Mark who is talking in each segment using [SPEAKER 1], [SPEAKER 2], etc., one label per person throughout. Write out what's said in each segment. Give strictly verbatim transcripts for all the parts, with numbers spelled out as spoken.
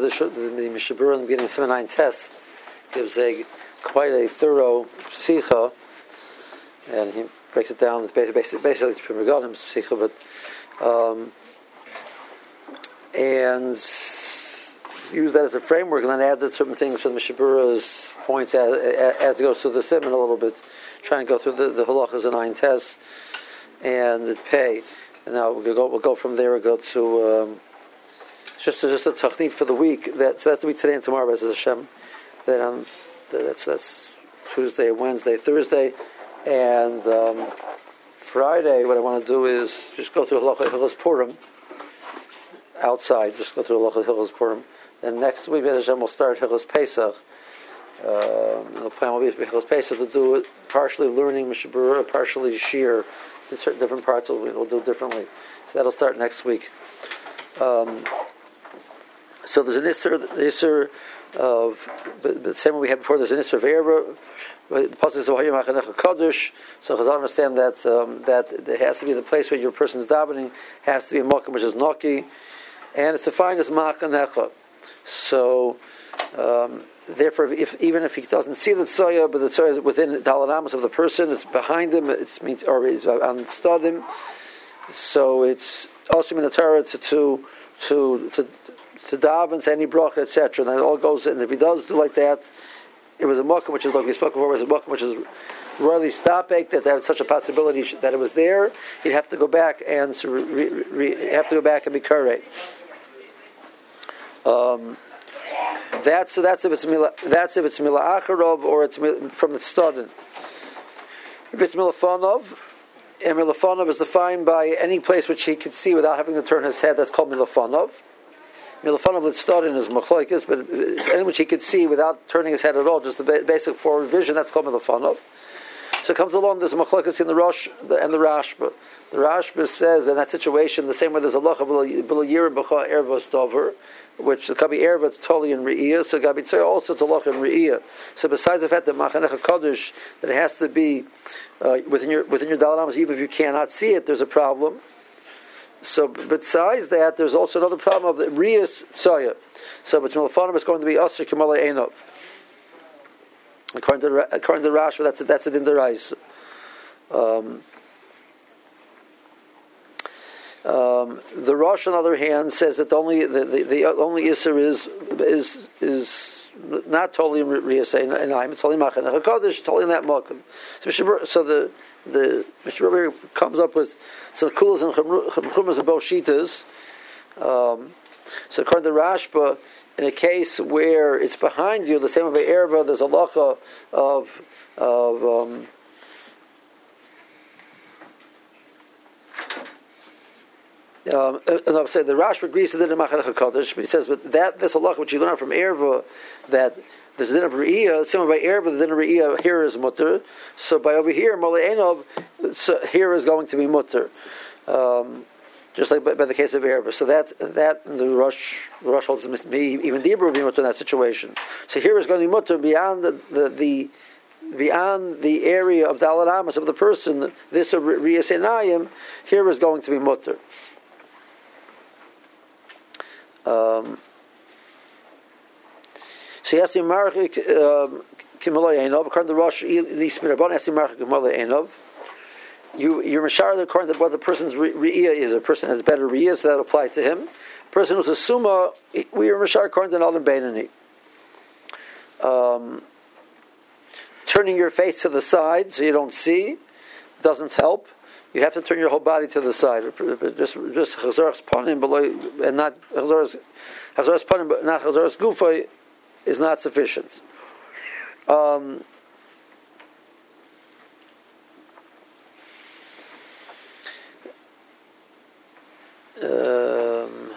[SPEAKER 1] the the Mishabura in the beginning of seven nine test gives a quite a thorough psicha, and he breaks it down. It's basically basically it's from Regalim psicha, but um, and use that as a framework, and then add certain things from the Mishabura's points as, as it goes through the Simon a little bit, try and go through the, the halachas and nine tests and the pay. And now we'll go we'll go from there. We'll go to um, just a, just a tachnit for the week. That so that's the week today and tomorrow, B'ezras Hashem. Then um, that's that's Tuesday, Wednesday, Thursday, and um, Friday. What I want to do is just go through halacha Hilchos Purim outside. Just go through halacha Hilchos Purim. Then next week, B'ezras Hashem, we'll start Hilchos Pesach. Uh, the plan will be Hilchos Pesach to do it partially learning Mishabura, partially Shir. Certain different parts we'll, we'll do differently. So that'll start next week. Um, so there's an Isser, the Isser of the same way we had before. There's an Isser of Erba. The pasuk is V'hayim Achanecha Kadosh. So Chazal understand that um, that it has to be the place where your person's davening has to be a makom which is Naki, and it's defined as Machanecha. So. Um, Therefore, if, even if he doesn't see the tzoya, but the tzoya is within the dalaramas of the person, it's behind him, it means, or is on stadim. So it's also in the Torah to to to to, to daven, say any bracha, et cetera. And it all goes. And if he does do like that, it was a makom which is like we spoke before. It was a makom which is royally stopek, that there was such a possibility that it was there. He'd have to go back and re, re, re, have to go back and be karei. Um. That's so. That's if it's mila. That's if it's mila acharov or it's mila, from the student. If it's milafonov, and milafonov is defined by any place which he could see without having to turn his head. That's called milafonov. Milafonov with student is machlokes, but it's any which he could see without turning his head at all, just the basic forward vision. That's called milafonov. So it comes along. There's a machlokes in the Rosh and the Rashba. The Rashba says in that situation, the same way there's a lacha b'lo yira b'cha ervos dover, which could be erva, it's totally in re'iyah. So Gabi Tzor also it's a lacha in re'iyah. So besides the fact that machanecha kadosh, that it has to be uh, within your within your dalaramas, even if you cannot see it, there's a problem. So besides that, there's also another problem of the riyas tzaya. So but Milafonov is going to be asher k'malei einov. According to according to Rashi, that's that's it in the rice. Um, um, the Rosh, on the other hand, says that the only the, the, the only Isser is is is not totally in Riyas Einayim. It's totally Machanech HaKadosh, totally in that Makom. So, so the the Mishnah comes up with some kulas and chumras and both shitas. Um, so according to Rashba, in a case where it's behind you, the same way erva, there's a lacha of of um, um, as I said, the Rash agrees to the Machanech HaKadosh, but he says, but that this halacha which you learn from erva, that there's a din of re'iyah, similar by erva, the din of re'iyah here is mutter. So by over here, Molei Einov, so here is going to be mutter. Um, Just like by, by the case of erva, so that that the Rosh the Rosh holds me even the Ibra would be mutter in that situation. So here is going to be mutter beyond the, the, the beyond the area of the alaramas of the person. This of riyas einayim here is going to be mutter. Um, so yes, Marach Kimalay Einov according to Rosh the Smirabon yes Marach Kimalay Einov. You, you're mashar according to what the person's re'iyah is. A person has better re'iyah, so that applies to him. A person who's a summa, we are mashar according to Adam Beinani. Um, turning your face to the side so you don't see doesn't help. You have to turn your whole body to the side. Just just chazaras panim below, and not chazaras chazaras panim, but not chazaras gufa is not sufficient. Um, Um,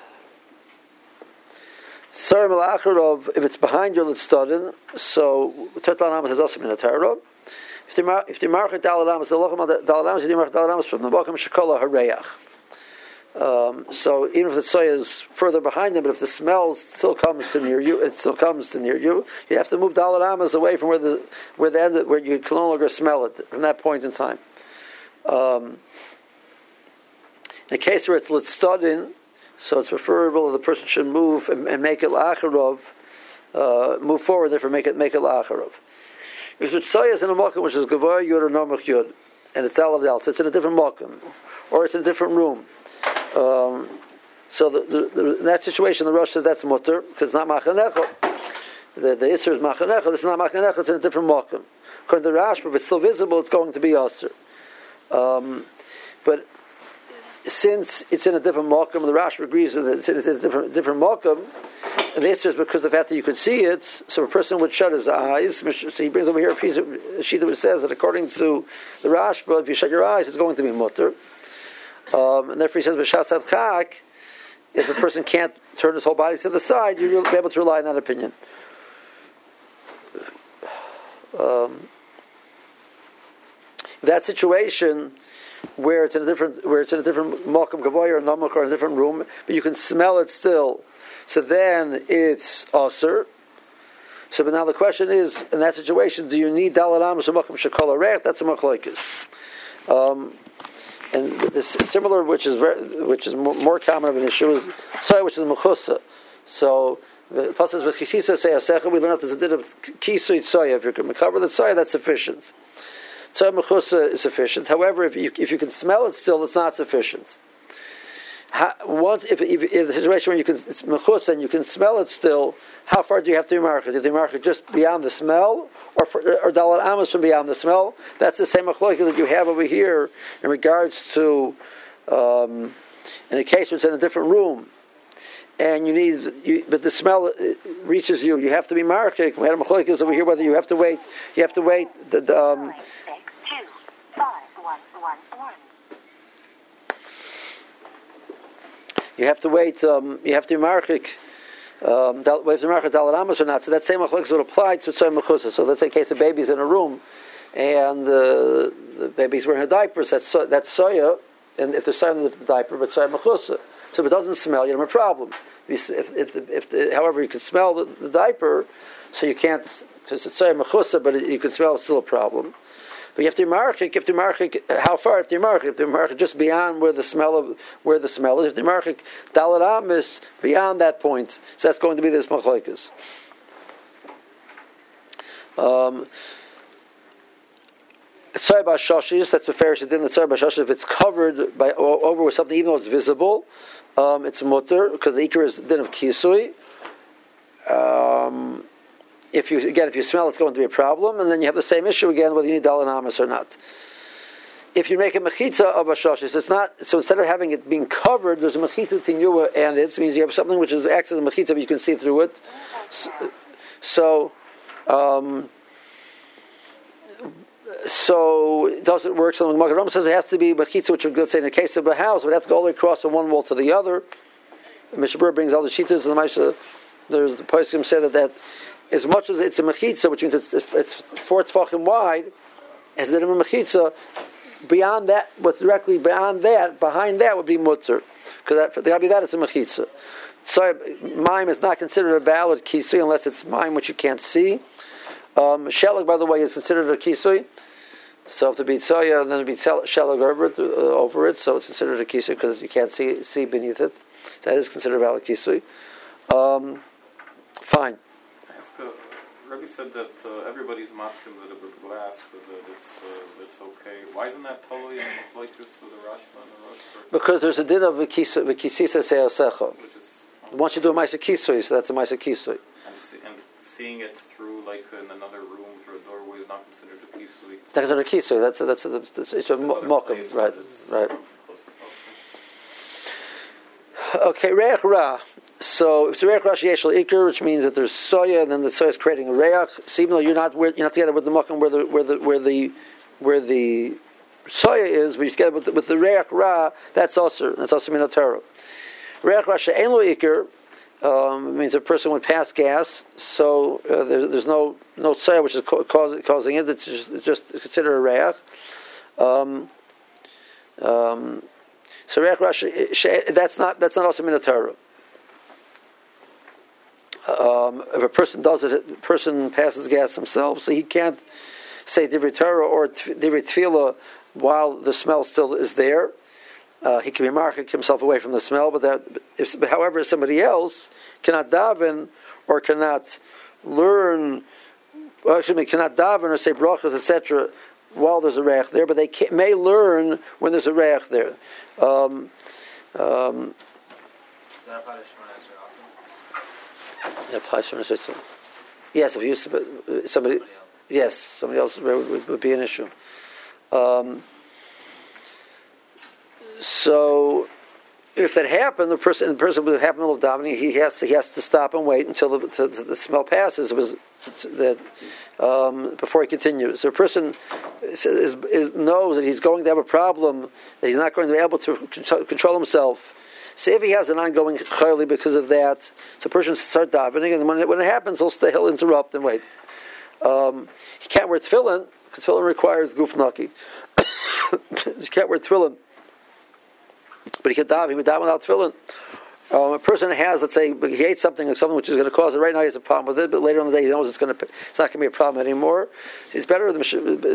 [SPEAKER 1] Sorry, Malacharov, if it's behind your Litztadin, so Tetlan has also been a Torah. If the market Dalalamas, the Lochem Dalalamas, the market Dalalamas from the Bokam Shekola Hareach. Um, so even if the soy is further behind them, but if the smell still comes to near you, it still comes to near you. You have to move Dalalamas away from where the where the end where you can no longer smell it from that point in time. Um, In a case where it's Litztadin, So it's preferable that the person should move and, and make it la'acharov, uh, move forward, therefore make it make it la'acharov. If it's tzayas in a makom which is gavoy yud or nomach yud, and it's dalad el, so it's in a different makom, or it's in a different room. Um, so the, the, the, in that situation, the Rosh says that's mutter because it's not machanecha. The the Isser is machanecha. This is not machanecha. It's in a different makom. According to Rashba, if it's still visible, it's going to be Aser. Um, but since it's in a different makom, the Rashba agrees that it's in a different different makom, and the Isser is because of the fact that you could see it. So a person would shut his eyes. So he brings over here a piece of a sheet that says that according to the Rashba, if you shut your eyes, it's going to be mutter. Um, and therefore he says b'shas adchak, if a person can't turn his whole body to the side, you'll be able to rely on that opinion. Um, that situation where it's in a different where it's in a different malkum gavoy or namach or in a different room, but you can smell it still. So then it's aser. So, but now the question is, in that situation, do you need dalad amos or malkum shekol arech? That's a machlokes. Um, and this similar, which is very, which is more, more common of an issue, is soy, which is mechusa. So the pasuk with chisisa say asecha. We learn that there's a bit of kisui soy. If you can cover the soy, that's sufficient. Soy mechusa is sufficient. However, if you if you can smell it still, it's not sufficient. How, once, if, if, if the situation where you can it's mechusa and you can smell it still, how far do you have to be market? Do you have to just beyond the smell, or for, or dalad amos from beyond the smell? That's the same machlokes that you have over here in regards to um, in a case where it's in a different room, and you need, you, but the smell reaches you. You have to be market. We had a machlokes over here whether you have to wait. You have to wait. The, the, um, You have to wait. Um, you have to be marchik. Um, wait to marchik dalad amos or not. So that same machlokes would apply to tzay mechusa. So let's say a case of babies in a room, and uh, the baby's wearing a diaper. So that's that's soya, and if there's soya in the diaper, but soya mechusa. So if it doesn't smell, you don't have a problem. If if, if, the, if the, however, you can smell the, the diaper, so you can't because it's soya mechusa, but it, you can smell. It's still a problem. But you have to be marchik. You have to be marchik. How far? If you marchik, if you marchik just beyond where the smell of where the smell is. If you marchik dalad amos beyond that point, so that's going to be this machlokes. Um, Tzar b'shashis. That's the fairest din. The tzar b'shashis. If it's covered by over with something, even though it's visible, um, it's mutter because the ikar is din of kisui. Um, If you again, if you smell, it's going to be a problem, and then you have the same issue again whether you need dalad amos or not. If you make a mechitza of a shashis, it's not. So instead of having it being covered, there's a mechitza tinua, and it means you have something which is acts as a mechitza, but you can see through it. So, so, um, so does it work? So the Magen says it has to be mechitza, which let's say in the case of a house, would have to go all the way across from one wall to the other. Mishabur brings all the shitas and the Maisha. There's the poskim say that that. As much as it's a mechitza, which means it's, it's four tefachim wide, and it's a mechitza, beyond that, what's directly beyond that, behind that would be mutter. Because that, that, that it's a mechitza. So mime is not considered a valid kisui unless it's mime which you can't see. Um, shelag, by the way, is considered a kisui. So if it be tzoya, then it would be shelag over it, uh, over it, so it's considered a kisui because you can't see see beneath it. So that is considered a valid kisui. Um, fine.
[SPEAKER 2] Rebbe said that uh, everybody's masking that with glass, so that it's uh, it's okay. Why isn't that totally in the machlokes with the Rashba and the Rosh?
[SPEAKER 1] Because there's a din of v'kisisa se'osecha. Once you do a ma'aseh kisui, so that's a ma'aseh kisui.
[SPEAKER 2] And, see, and seeing it through, like in another room through a doorway, is not considered a kisui.
[SPEAKER 1] That's not a kisui. That's a, that's a, that's a, it's a mokum, right? Right. Okay, reach ra. So if it's a reach ra sheyeshel ikar, which means that there's soya, and then the soya is creating a reach. So even though you're not you're not together with the mokum where the where the where the where the soya is, but you're together with the, with the reach ra, that's also that's also minotero. Reach ra she'en lo ikar um, means a person would pass gas, so uh, there, there's no no soya which is co- causing causing it. It's just, it's just considered a reach. Um, um, so reach ra she, that's not that's not also minotero. Um, if a person does it, a person passes gas himself, so he can't say divrei Torah or divrei tefillah while the smell still is there. uh, he can be marking himself away from the smell. But that, if, however, somebody else cannot daven or cannot learn, well, excuse me, cannot daven or say brachas, et cetera, while there's a reich there, but they can, may learn when there's a reich there. Um, um,
[SPEAKER 3] that apply to Shemona Esrei
[SPEAKER 1] That applies to Shemona Esrei. Yes, if you used to, somebody,
[SPEAKER 3] Somebody else.
[SPEAKER 1] yes, somebody else would, would, would be an issue. Um, so, if that happened, the person, the person would have in the middle of davening. He has to, he has to stop and wait until the, to, to the smell passes. It was that um, before he continues. So a person is, is, is, knows that he's going to have a problem, that he's not going to be able to control, control himself. Say if he has an ongoing chayli because of that, so a person start davening, and when it, when it happens, he'll stay, he'll interrupt and wait. Um, he can't wear tefillin because tefillin requires guf naki. He can't wear tefillin, but he can daven. He would daven without tefillin. Um, a person has, let's say, he ate something, something which is going to cause it. Right now, he has a problem with it, but later on in the day, he knows it's going to, it's not going to be a problem anymore. It's better. The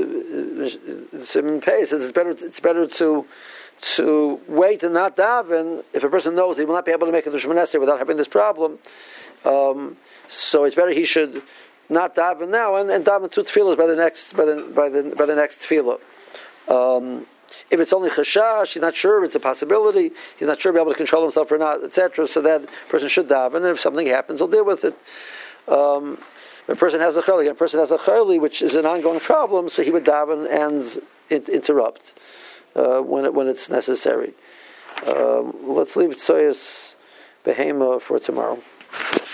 [SPEAKER 1] Simon Pei says it's better. It's better to to wait and not daven if a person knows he will not be able to make it to Shemona Esrei without having this problem. Um, so it's better he should not daven now and, and daven two tefillas by the next by the by the by the next tefillah. Um, If it's only chashash, he's not sure, it's a possibility, he's not sure he'll be able to control himself or not, et cetera. So that person should daven, and if something happens, he'll deal with it. Um, if a person has a chayli, a person has a chayli, which is an ongoing problem, so he would daven and in- interrupt uh, when it, when it's necessary. Um, let's leave Tzoyas Behema for tomorrow.